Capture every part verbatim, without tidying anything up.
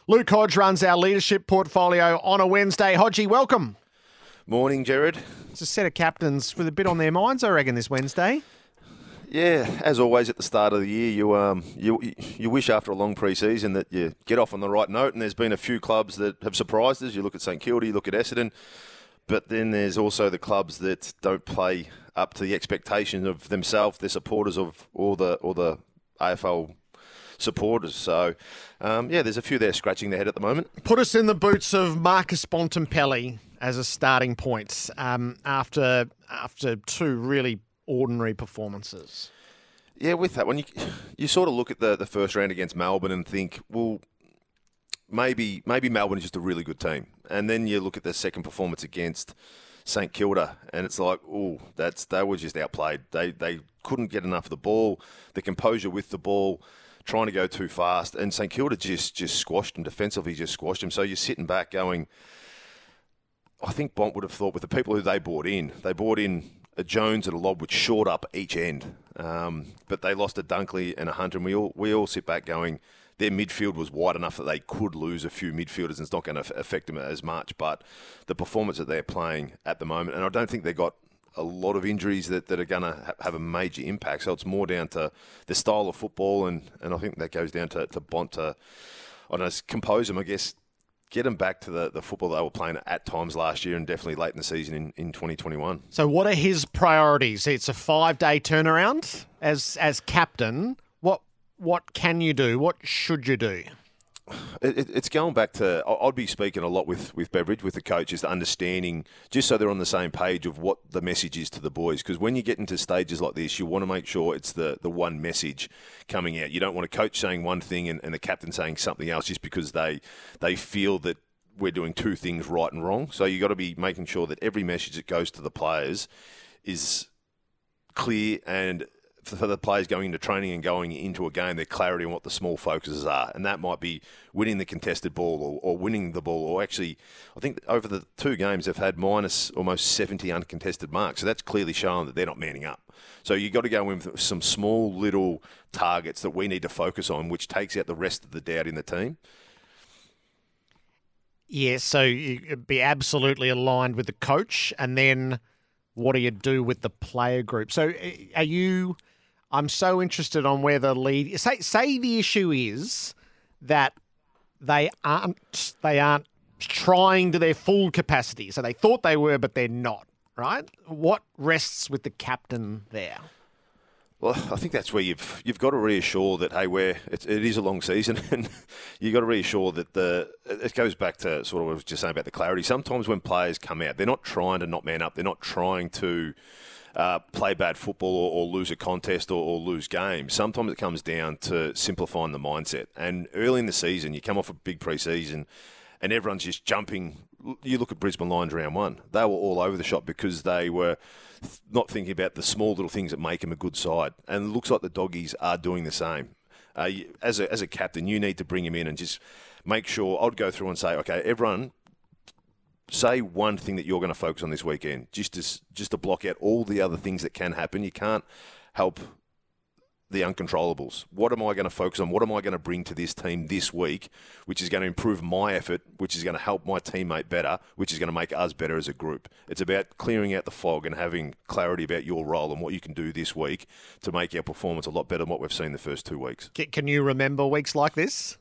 Luke Hodge runs our leadership portfolio on a Wednesday. Hodgie, welcome. Morning, Jared. It's a set of captains with a bit on their minds, I reckon, this Wednesday. Yeah, as always at the start of the year, you um you you wish after a long pre-season that you get off on the right note, and there's been a few clubs that have surprised us. You look at St Kilda, you look at Essendon, but then there's also the clubs that don't play up to the expectations of themselves, their supporters, of all the all the A F L supporters. So, um, yeah, there's a few there scratching their head at the moment. Put us in the boots of Marcus Bontempelli as a starting point um, after after two really ordinary performances. Yeah, with that one, you you sort of look at the, the first round against Melbourne and think, well, maybe maybe Melbourne is just a really good team. And then you look at the second performance against St Kilda, and it's like, oh, that's they were just outplayed. They they couldn't get enough of the ball, the composure with the ball, trying to go too fast, and St Kilda just just squashed them defensively, just squashed them. So you're sitting back going, I think Bont would have thought with the people who they brought in, they brought in a Jones and a Lobb which shored up each end, um, but they lost a Dunkley and a Hunter, and we all we all sit back going, their midfield was wide enough that they could lose a few midfielders, and it's not going to affect them as much. But the performance that they're playing at the moment, and I don't think they've got a lot of injuries that, that are going to ha- have a major impact. So it's more down to the style of football, and, and I think that goes down to, to Bont to, I don't know, compose them, I guess, get them back to the, the football they were playing at times last year and definitely late in the season in, in twenty twenty-one. So what are his priorities? It's a five-day turnaround. As as captain, what what can you do? What should you do? It, it, it's going back to, I'd be speaking a lot with, with Beveridge, with the coaches, understanding, just so they're on the same page of what the message is to the boys. Because when you get into stages like this, you want to make sure it's the, the one message coming out. You don't want a coach saying one thing and, and the captain saying something else just because they they feel that we're doing two things right and wrong. So you've got to be making sure that every message that goes to the players is clear, and for the players going into training and going into a game, their clarity on what the small focuses are. And that might be winning the contested ball or, or winning the ball. Or actually, I think over the two games, they've had minus almost seventy uncontested marks. So that's clearly showing that they're not manning up. So you've got to go in with some small little targets that we need to focus on, which takes out the rest of the doubt in the team. Yes, so you be absolutely aligned with the coach, and then what do you do with the player group? So are you... I'm so interested on where the lead... Say, say the issue is that they aren't they aren't trying to their full capacity. So they thought they were, but they're not, right? What rests with the captain there? Well, I think that's where you've you've got to reassure that, hey, we're, it, it is a long season, and you've got to reassure that the it goes back to sort of what I was just saying about the clarity. Sometimes when players come out, they're not trying to not man up. They're not trying to uh, play bad football or, or lose a contest or, or lose games. Sometimes it comes down to simplifying the mindset. And early in the season, you come off a big pre-season, and everyone's just jumping. You look at Brisbane Lions round one. They were all over the shop because they were not thinking about the small little things that make them a good side. And it looks like the Doggies are doing the same. Uh, as a as a captain, you need to bring him in and just make sure. I'd go through and say, okay, everyone, say one thing that you're going to focus on this weekend, just to, just to block out all the other things that can happen. You can't help the uncontrollables. What am I going to focus on? What am I going to bring to this team this week, which is going to improve my effort, which is going to help my teammate better, which is going to make us better as a group? It's about clearing out the fog and having clarity about your role and what you can do this week to make our performance a lot better than what we've seen the first two weeks. Can you remember weeks like this?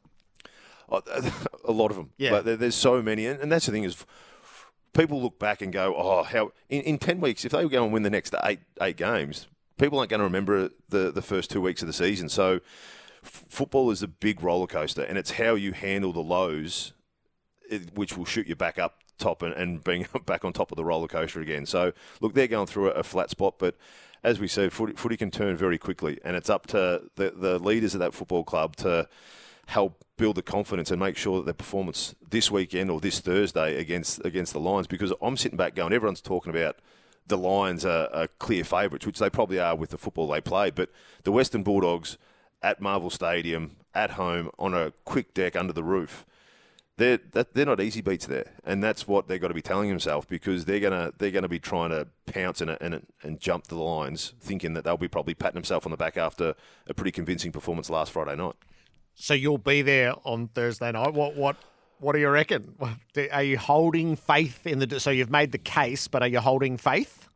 A lot of them. Yeah. But there's so many. And that's the thing is, people look back and go, oh, how in, in ten weeks, if they go and win the next eight eight games, people aren't going to remember the, the first two weeks of the season. So f- football is a big roller coaster, and it's how you handle the lows, it, which will shoot you back up top and, and bring back on top of the roller coaster again. So, look, they're going through a, a flat spot, but as we said, footy, footy can turn very quickly, and it's up to the, the leaders of that football club to help build the confidence and make sure that their performance this weekend or this Thursday against against the Lions, because I'm sitting back going, everyone's talking about the Lions are, are clear favourites, which they probably are with the football they play. But the Western Bulldogs at Marvel Stadium, at home, on a quick deck under the roof, they're they're not easy beats there, and that's what they've got to be telling themselves, because they're gonna they're gonna be trying to pounce and and and jump the lines, thinking that they'll be probably patting themselves on the back after a pretty convincing performance last Friday night. So you'll be there on Thursday night. What what what do you reckon? Are you holding faith in the? So you've made the case, but are you holding faith?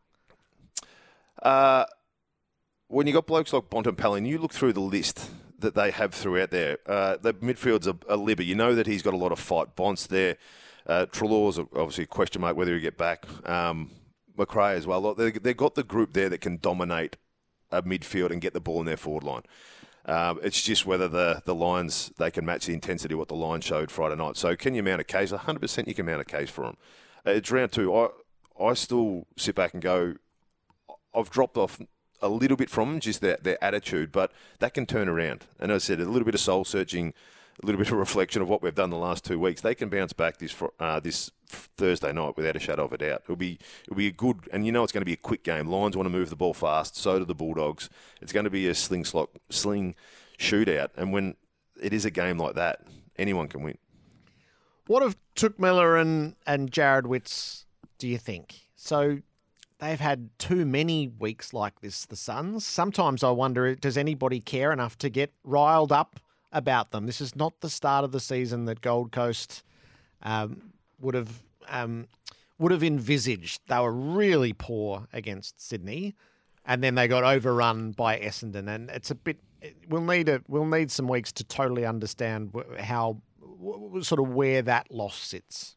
Uh, when you got blokes like Bontempelli, and you look through the list that they have throughout there, uh, the midfield's a, a libber. You know that he's got a lot of fight. Bont's there. Uh, Treloar's obviously a question mark whether he get back. Um, McRae as well. They, they've got the group there that can dominate a midfield and get the ball in their forward line. Um, it's just whether the, the Lions, they can match the intensity of what the Lions showed Friday night. So can you mount a case? one hundred percent you can mount a case for them. Uh, it's round two. I, I still sit back and go, I've dropped off a little bit from them, just their, their attitude, but that can turn around. And as I said, a little bit of soul searching, a little bit of reflection of what we've done the last two weeks. They can bounce back this uh, this Thursday night without a shadow of a doubt. It'll be it'll be a good, and you know it's going to be a quick game. Lions want to move the ball fast, so do the Bulldogs. It's going to be a sling slot, sling shootout, and when it is a game like that, anyone can win. What of Touk Miller and and Jared Witts? Do you think so? They've had too many weeks like this, the Suns. Sometimes I wonder, does anybody care enough to get riled up about them? This is not the start of the season that Gold Coast um, would have um, would have envisaged. They were really poor against Sydney, and then they got overrun by Essendon. And it's a bit. We'll need a we'll need some weeks to totally understand how sort of where that loss sits.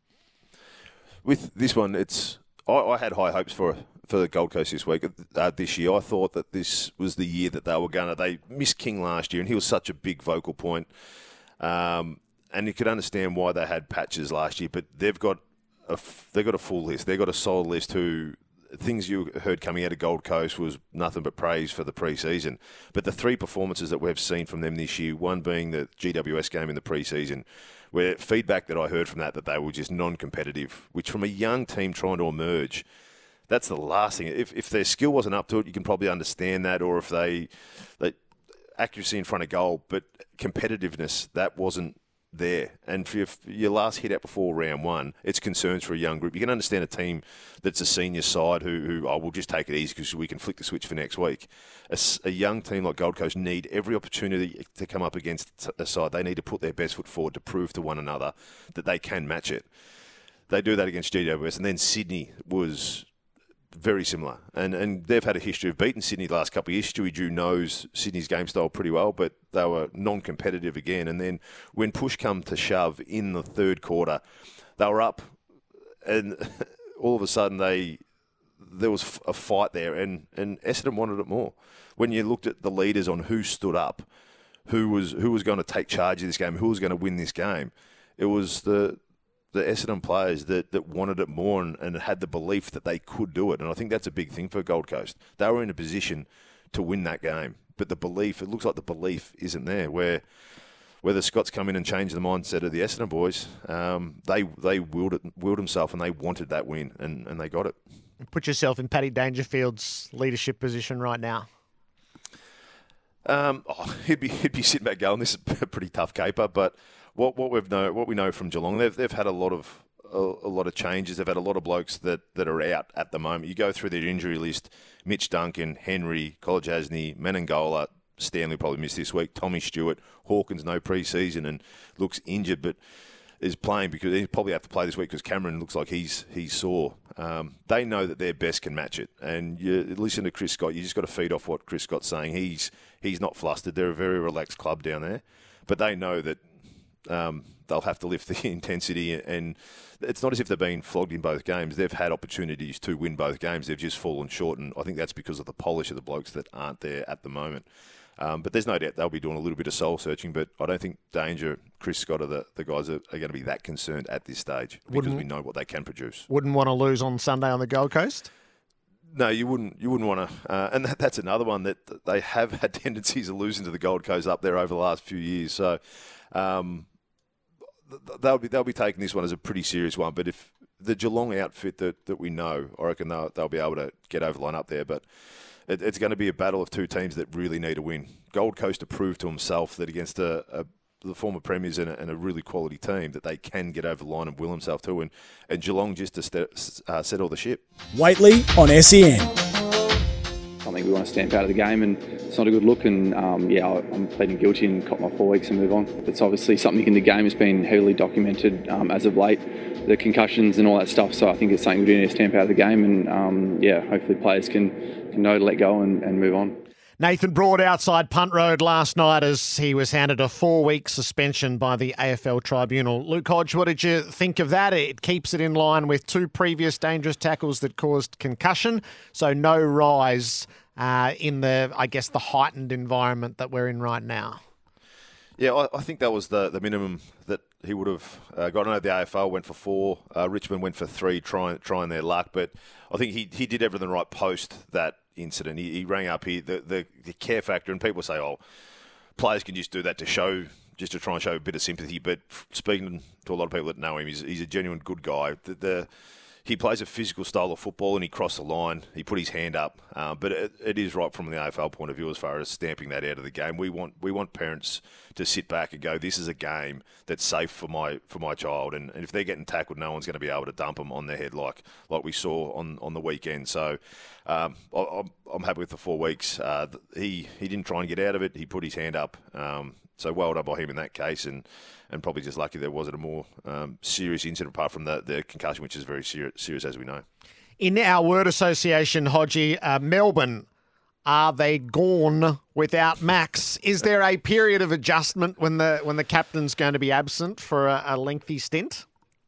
With this one, it's I, I had high hopes for for the Gold Coast this week, uh, this year. I thought that this was the year that they were going to... They missed King last year, and he was such a big vocal point. Um, and you could understand why they had patches last year, but they've got a, they've got a full list. They've got a solid list who... Things you heard coming out of Gold Coast was nothing but praise for the pre-season. But the three performances that we've seen from them this year, one being the G W S game in the pre-season, where feedback that I heard from that, that they were just non-competitive, which from a young team trying to emerge... That's the last thing. If if their skill wasn't up to it, you can probably understand that, or if they, they accuracy in front of goal, but competitiveness, that wasn't there. And for your, for your last hit out before round one, it's concerns for a young group. You can understand a team that's a senior side who, who oh, we'll just take it easy because we can flick the switch for next week. A, a young team like Gold Coast need every opportunity to come up against a side. They need to put their best foot forward to prove to one another that they can match it. They do that against G W S, and then Sydney was... very similar, and and they've had a history of beating Sydney the last couple of years. Stewie Drew knows Sydney's game style pretty well, but they were non-competitive again. And then when push come to shove in the third quarter, they were up, and all of a sudden they there was a fight there, and, and Essendon wanted it more. When you looked at the leaders on who stood up, who was who was going to take charge of this game, who was going to win this game, it was the the Essendon players that, that wanted it more and, and had the belief that they could do it. And I think that's a big thing for Gold Coast. They were in a position to win that game. But the belief, it looks like the belief isn't there. Where where the Scots come in and change the mindset of the Essendon boys, um, they they willed, it, willed themselves and they wanted that win, and, and they got it. Put yourself in Paddy Dangerfield's leadership position right now. Um, oh, he'd be he'd be sitting back going, this is a pretty tough caper, but... What what we've know what we know from Geelong, they've they've had a lot of a, a lot of changes. They've had a lot of blokes that, that are out at the moment. You go through their injury list: Mitch Duncan, Henry, Kolodjasny, Menengola, Stanley probably missed this week. Tommy Stewart, Hawkins no pre-season and looks injured, but is playing because he probably have to play this week because Cameron looks like he's he's sore. Um, they know that their best can match it, and you listen to Chris Scott. You just got to feed off what Chris Scott's saying. He's he's not flustered. They're a very relaxed club down there, but they know that. Um, they'll have to lift the intensity, and it's not as if they've been flogged in both games. They've had opportunities to win both games. They've just fallen short, and I think that's because of the polish of the blokes that aren't there at the moment. Um, but there's no doubt they'll be doing a little bit of soul searching, but I don't think Danger, Chris Scott are the, the guys that are going to be that concerned at this stage because wouldn't, we know what they can produce. Wouldn't want to lose on Sunday on the Gold Coast? No, you wouldn't. You wouldn't want to, uh, and that, that's another one that they have had tendencies of losing to the Gold Coast up there over the last few years. So, um, They'll be they'll be taking this one as a pretty serious one. But if the Geelong outfit that, that we know, I reckon they'll, they'll be able to get over the line up there. But it, it's going to be a battle of two teams that really need a win. Gold Coast to prove to himself that against a, a the former premiers and a, and a really quality team that they can get over the line and will himself to. And, and Geelong just to st- uh, settle the ship. Waitley on S E N. something we want to stamp out of the game, and it's not a good look. And um, yeah, I'm pleading guilty and cop my four weeks and move on. It's obviously something in the game has been heavily documented um, as of late, the concussions and all that stuff. So I think it's something we do need to stamp out of the game, and um, yeah, hopefully players can, can know to let go and, and move on. Nathan Broad outside Punt Road last night as he was handed a four-week suspension by the A F L Tribunal. Luke Hodge, what did you think of that? It keeps it in line with two previous dangerous tackles that caused concussion, so no rise uh, in the, I guess, the heightened environment that we're in right now. Yeah, I, I think that was the, the minimum that he would have uh, got. I know the A F L went for four, uh, Richmond went for three, trying trying their luck, but I think he he did everything right post that incident. He, he rang up here the, the the care factor, and people say, oh, players can just do that to show, just to try and show a bit of sympathy. But speaking to a lot of people that know him, he's, he's a genuine good guy. The, the He plays a physical style of football, and he crossed the line. He put his hand up, uh, but it, it is right from the A F L point of view as far as stamping that out of the game. We want we want parents to sit back and go, this is a game that's safe for my for my child, and, and if they're getting tackled, no one's going to be able to dump them on their head like like we saw on, on the weekend. So um, I, I'm I'm happy with the four weeks. Uh, he he didn't try and get out of it. He put his hand up. Um, So well done by him in that case, and, and probably just lucky there wasn't a more um, serious incident apart from the, the concussion, which is very serious, serious as we know. In our word association, Hodgie, uh, Melbourne, are they gone without Max? Is there a period of adjustment when the when the captain's going to be absent for a, a lengthy stint?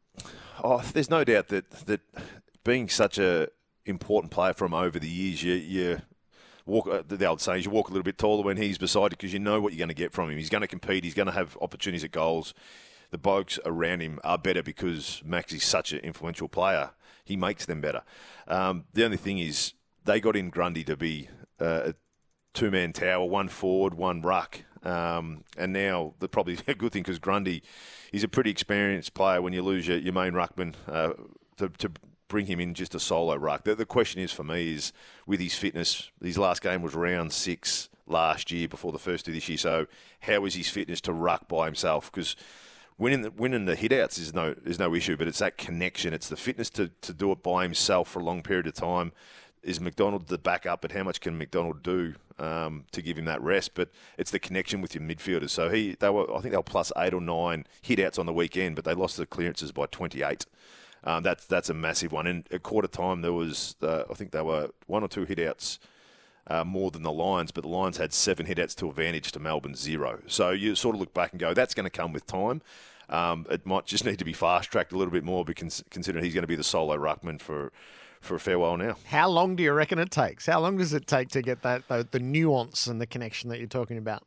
Oh, there's no doubt that that being such a important player from over the years, you you. Walk, uh, the old saying is you walk a little bit taller when he's beside you because you know what you're going to get from him. He's going to compete. He's going to have opportunities at goals. The blokes around him are better because Max is such an influential player. He makes them better. Um, the only thing is they got in Grundy to be uh, a two-man tower, one forward, one ruck. Um, and now the probably a good thing because Grundy, he's a pretty experienced player when you lose your, your main ruckman uh, to, to bring him in just a solo ruck. The, the question is for me is with his fitness, his last game was round six last year before the first of this year. So how is his fitness to ruck by himself? Because winning the, winning the hit-outs is no is no issue, but it's that connection. It's the fitness to, to do it by himself for a long period of time. Is McDonald the backup, but how much can McDonald do um, to give him that rest? But it's the connection with your midfielders. So he they were I think they were plus eight or nine hit-outs on the weekend, but they lost the clearances by twenty-eight. Um, that's that's a massive one. And at quarter time, there was, uh, I think there were one or two hit-outs uh, more than the Lions, but the Lions had seven hit-outs to advantage to Melbourne's zero. So you sort of look back and go, that's going to come with time. Um, it might just need to be fast-tracked a little bit more because considering he's going to be the solo ruckman for, for a fair while now. How long do you reckon it takes? How long does it take to get that the, the nuance and the connection that you're talking about?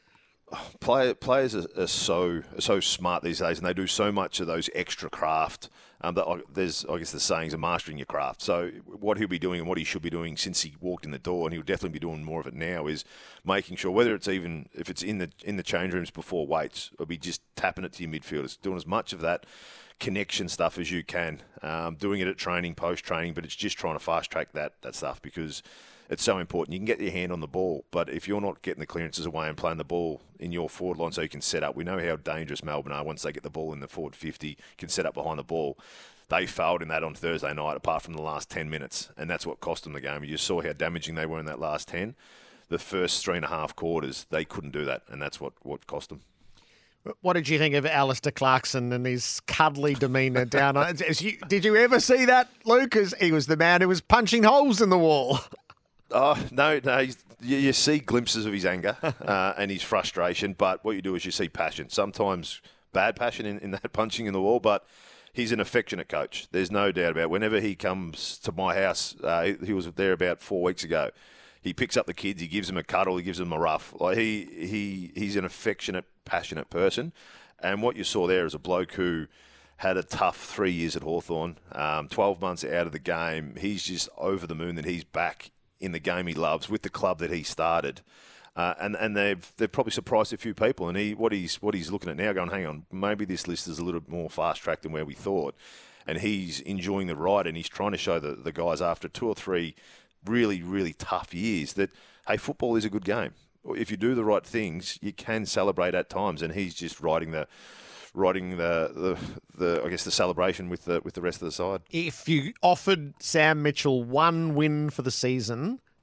Play, players are, are so are so smart these days, and they do so much of those extra craft. Um, that there's, I guess, the sayings of mastering your craft. So what he'll be doing and what he should be doing since he walked in the door, and he'll definitely be doing more of it now, is making sure whether it's even if it's in the in the change rooms before weights, or be just tapping it to your midfielders, doing as much of that connection stuff as you can, um, doing it at training, post training, but it's just trying to fast track that that stuff because it's so important. You can get your hand on the ball, but if you're not getting the clearances away and playing the ball in your forward line so you can set up, we know how dangerous Melbourne are once they get the ball in the forward fifty, can set up behind the ball. They failed in that on Thursday night, apart from the last ten minutes, and that's what cost them the game. You saw how damaging they were in that last ten. The first three and a half quarters, they couldn't do that, and that's what, what cost them. What did you think of Alistair Clarkson and his cuddly demeanour down on it? You, did you ever see that, Luke? As he was the man who was punching holes in the wall. Oh, no, no. You, you see glimpses of his anger uh, and his frustration, but what you do is you see passion. Sometimes bad passion in, in that punching in the wall, but he's an affectionate coach. There's no doubt about it. Whenever he comes to my house, uh, he was there about four weeks ago, he picks up the kids, he gives them a cuddle, he gives them a rough. Like he, he, he's an affectionate, passionate person. And what you saw there is a bloke who had a tough three years at Hawthorn, um, twelve months out of the game. He's just over the moon that he's back in the game he loves with the club that he started, uh, and and they've they've probably surprised a few people. And he what he's what he's looking at now, going, hang on, maybe this list is a little more fast tracked than where we thought. And he's enjoying the ride, and he's trying to show the the guys after two or three really really tough years that hey, football is a good game. If you do the right things, you can celebrate at times. And he's just riding the. riding the, the the I guess the celebration with the with the rest of the side. If you offered Sam Mitchell one win for the season,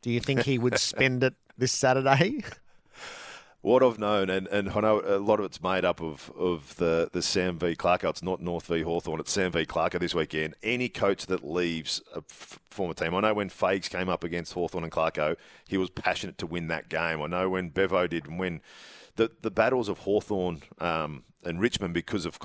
Do you think he would spend it this Saturday? What I've known, and, and I know a lot of it's made up of, of the, the Sam v Clarko. It's not North v Hawthorn, it's Sam v Clarko this weekend. Any coach that leaves a f- former team, I know when Fages came up against Hawthorn and Clarko, he was passionate to win that game. I know when Bevo did, and when the, the battles of Hawthorn um, and Richmond, because of